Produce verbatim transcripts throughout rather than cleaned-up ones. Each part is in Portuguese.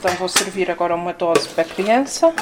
Então vou servir agora uma dose para a criança.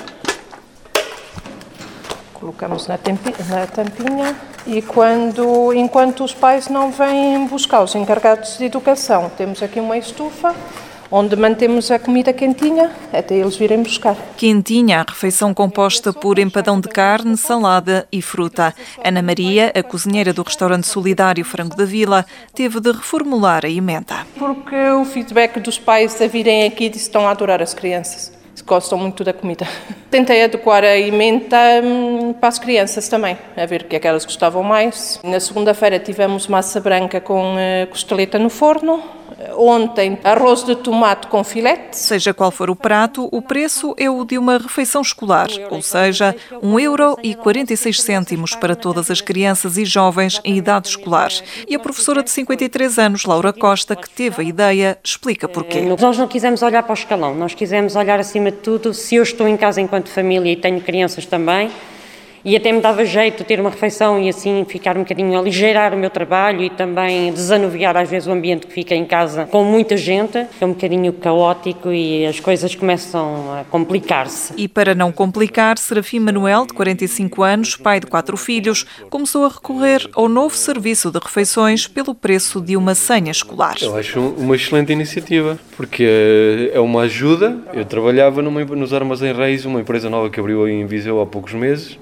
Colocamos na, tempi- na tampinha e quando, enquanto os pais não vêm buscar os encarregados de educação, temos aqui uma estufa onde mantemos a comida quentinha até eles virem buscar. Quentinha, a refeição composta por empadão de carne, salada e fruta. Ana Maria, a cozinheira do restaurante solidário Frango da Vila, teve de reformular a emenda. Porque o feedback dos pais a virem aqui diz que estão a adorar as crianças. Gostam muito da comida. Tentei adequar a emenda hum, para as crianças também, a ver o que é que elas gostavam mais. Na segunda-feira tivemos massa branca com uh, costeleta no forno. Ontem, arroz de tomate com filete. Seja qual for o prato, o preço é o de uma refeição escolar, ou seja, um euro e quarenta e seis cêntimos para todas as crianças e jovens em idade escolar. E a professora de cinquenta e três anos, Laura Costa, que teve a ideia, explica porquê. Nós não quisemos olhar para o escalão, nós quisemos olhar acima de tudo, se eu estou em casa enquanto família e tenho crianças também, e até me dava jeito ter uma refeição e assim ficar um bocadinho, aligeirar o meu trabalho e também desanuviar às vezes o ambiente que fica em casa com muita gente. É um bocadinho caótico e as coisas começam a complicar-se. E para não complicar, Serafim Manuel, de quarenta e cinco anos, pai de quatro filhos, começou a recorrer ao novo serviço de refeições pelo preço de uma senha escolar. Eu acho uma excelente iniciativa, porque é uma ajuda. Eu trabalhava numa, nos Armazéns Reis, uma empresa nova que abriu em Viseu há poucos meses,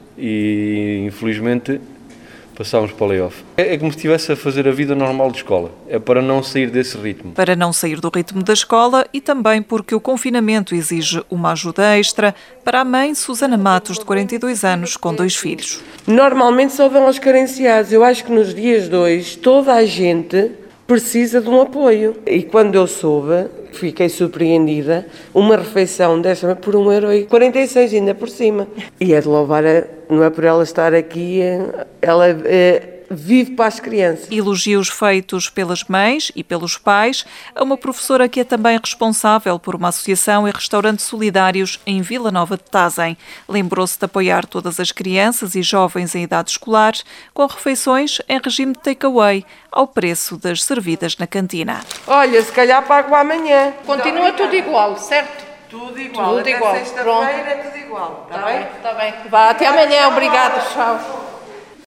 e infelizmente passámos para o layoff. É como se estivesse a fazer a vida normal de escola, é para não sair desse ritmo. Para não sair do ritmo da escola e também porque o confinamento exige uma ajuda extra para a mãe Susana Matos, de quarenta e dois anos, com dois filhos. Normalmente só vão aos carenciados. Eu acho que nos dias de hoje toda a gente precisa de um apoio. E quando eu soube, fiquei surpreendida, uma refeição desta por um euro e quarenta e seis ainda por cima. E é de louvar, não é por ela estar aqui, ela é, vive para as crianças. Elogios feitos pelas mães e pelos pais a uma professora que é também responsável por uma associação e restaurantes solidários em Vila Nova de Tazem. Lembrou-se de apoiar todas as crianças e jovens em idade escolar com refeições em regime de takeaway, ao preço das servidas na cantina. Olha, se calhar pago amanhã. Continua tudo igual, certo? Tudo igual. Tudo igual. Sexta-feira é tudo igual. Está bem? Está bem. Vá, até amanhã. Obrigada. Tchau.